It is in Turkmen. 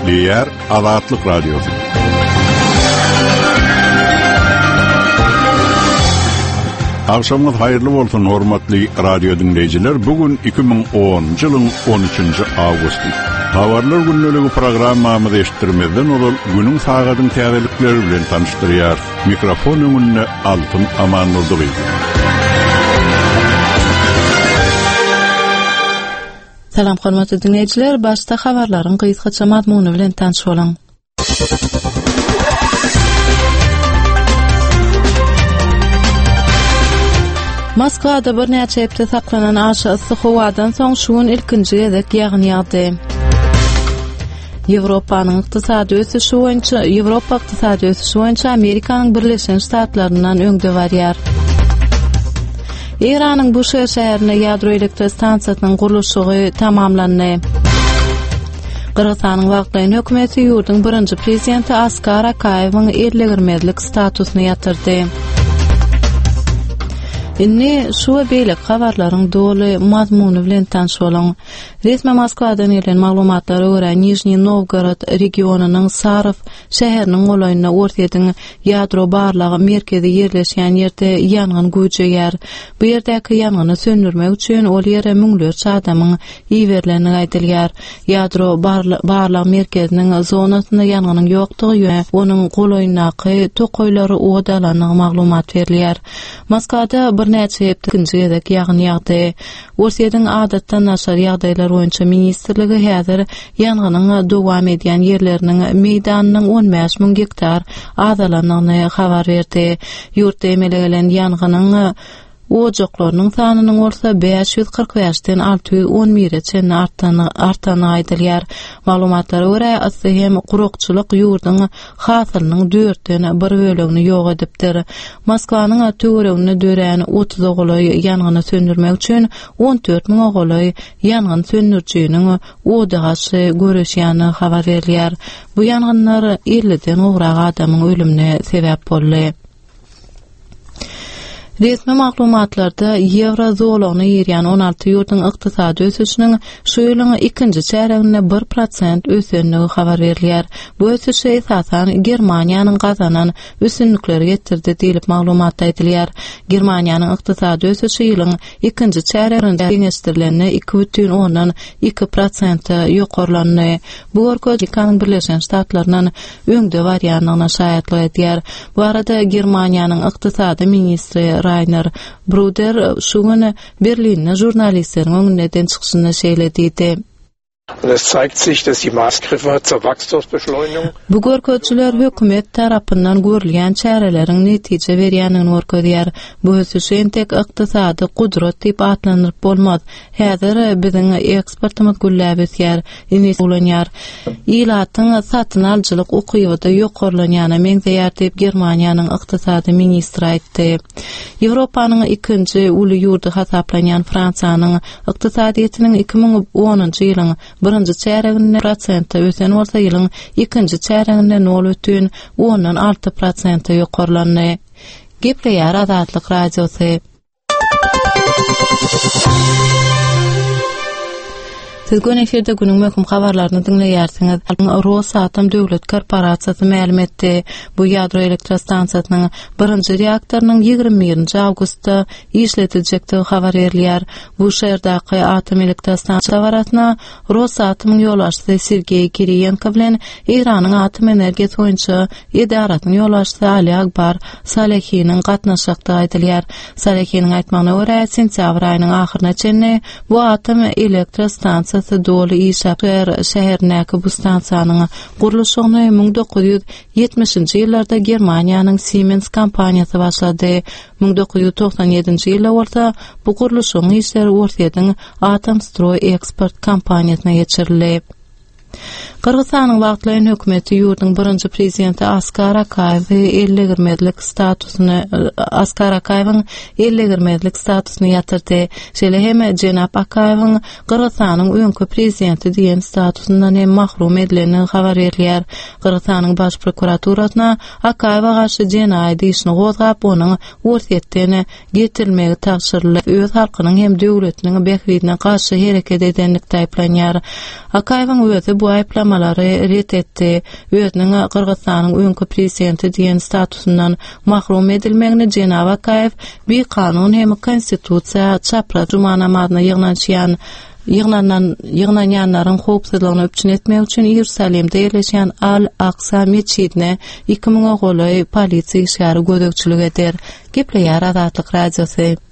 Diğer Azatlık Radyosu. Akşamınız hayırlı olsun hormatly radio dinleyiciler. Bugün 2010 yılın 13. Ağustu. Habarlar günnölüğü programmamızı eşittirmezden olup günün sağadın täzelikleri bilen tanıştırýar. Mikrofon önünde Altın Amanuldygy. Salam hormatly dinleyijiler, başta habarlaryň gysgaça mazmuny bilen tanış bolan. Moskvada bir näçe hepde saklanan aşy ıssyk howadan soň şuň ilkinji gezek ýağny ýagdy. Ýewropanyň ykdysady ösüşi boýunça Amerikanyň Birleşen Ştatlaryndan öňde barýar. Iranyň bu şäherine ýadro elektrostansiýasynyň gurulşy tamamlandy. Kırgızstanyň wagtlaýan hökümeti ýurduň birinji prezidenti Askar Akayewiň ellegirmezlik statusyny ýatyrdy. Inni şu we beýlek habarlaryň doly mazmuny bilen tanış bolan. Resmi Moskwadan gelen maglumatlara görä Nijni Novgorod regionunyň Sarov şäheriniň golaýyna ortaýyň ýadro barlagy merkezi ýerleşýän ýerde ýangyn güýjeýär. Bu ýerdäki ýangany söndürmek üçin ol ýere müňlerçe adamyň iýberlerini aýdylýar. Ýadro barlagy merkeziniň zonasyna ýanganyň ýokdugy we onuň golaýynaky tokoýlary odalanyň maglumat berilýär. Moskwada bir näçe hepde gezek ýağny ýagdy. Ortaýyň adatdan naşar ýagdaýlar boýunça ministrligi häzir ýanganyň dowam edýän ýerleriniň meýdanynyň 15 000 hektar azalanyny habar berdi. Ýurtda emele gelen ýanganyň ojaklarynyň sanynyň orta 545-den 611-çe artany aýdylýar. Maglumatlara görä, asy hem gurukçylyk ýurduň hasylynyň 4-den 1 bölegini ýok edipdir. Moskwanyň töweregini dörän 30 ogly ýangany söndürmek üçin 14 000 ogly ýangyn söndürjüniň odagasy göreşýäni habar berilýär. Bu ýangynlar 50-den ograg adamyň ölümine sebäp boldy. Resmi maglumatlarda Eurozolany ýerýän 16 ýurtyň ykdysady ösüşiniň şu ýylyň 2-nji çäreginde 1% ösenligi habar berilýär. Bu ösüş esasan Germaniýanyň gazanan üstünlikleri getirdi diýilip maglumatda aýdylýar. Germaniýanyň ykdysady ösüşi ýylyň 2-nji çäreginde geňişdirilende 2,2% ýokarlandy. Bu Amerikanyň Birleşen Ştatlaryndan öňde barýanyna şaýatlyk edýär. Bu arada Germaniýanyň ykdysady ministri Rainer Bruder şuňy Berlinne jurnalistleriň öňünden çykyşynda şeýledidi. Es zeigt sich, dass die Maßgriffe zur Wachstumsbeschleunigung Bu görkezçiler hökümet tarapyndan görülýän çäreleriň netije berýänini görkezýär. Bu ösüşen tek ykdysady kudret diýip atlandyryp bolmaz. Häzir biziň eksportymyz gülläp ösýär, investolanýar. Ilatyň satyn alçylyk ukybyda ýokarlanýany meňzeýär diýip Germaniýanyň ykdysady ministri aýtdy. Ýewropanyň ikinji uly ýurdy hasaplanýan Fransiýanyň ykdysadyetiniň 2010-njy ýylyň birinji çäreginde %% ösen bolsa ýylyň ikinji çäreginde 0,6% ýokarlandy. Gepleýär Azatlyk Radiosy. Siz gün eferde günün möhüm habarlaryny dinleýärsiňiz. Rosatom döwlet korporasiýasy ma'lum etdi. Bu ýadro elektrostansiýasynyň birinji reaktorynyň 21-nji awgustda işletiljekdigi habar berilýär. Bu şäherdaky atom elektrostansiýasy baratyna Rosatomyň ýolbaşçysy Sergey Kiriyenko bilen Iranyň atom energiýasy boýunça idaratynyň ýolbaşçysy Ali Akbar Salehiniň gatnaşykdygy aýdylýar. Salehiniň aýtmagyna görä, sentýabr aýynyň ahyryna çenli bu atom elektrostansiýasy doly işaplar şäherindäki bu stansiýanyň gurulşyny 1970-nji ýyllarda Germaniýanyň Siemens kompaniýasy başlady. 1997-nji ýylda bolsa bu gurulşyň işleri ortaýyň Atomstroy eksport kompaniýasyna geçirildi. Kırgızstanyň wagtlaýan hökümeti ýurduň birinji prezidenti Askar Akayewiň ellegirmezlik statusyny ýatyrdy. Şeýle hem Jenap Akayewiň Kırgızstanyň öňkü prezidenti diýen statusundan hem mahrum edileni habar berilýär. Kırgızstanyň baş prokuraturasyna Akayewa garşy jenaýat işini gozgap onuň ortaýetden getirilmegi tapşyrylyp öz halkynyň hem döwletiniň behbidine garşy hereket edenlikde aýplanýar. Akayewiň özü bu aýplamalary ret etdi. Özüniň Kyrgyzstanyň öňkü prezidenti diýen statusundan mahrum edilmegini Cenab Akayew bir kanun hem konstitusiýa çapra cuma namazyna ýygnanýanlaryň howpsuzlygyny öpçün etmek üçin Ýerusalimde ýerleşen Al-Aqsa meçidine 2000 golay polisiýa işgary gödekçilik eder. Gepleýär Azatlyk radiosu.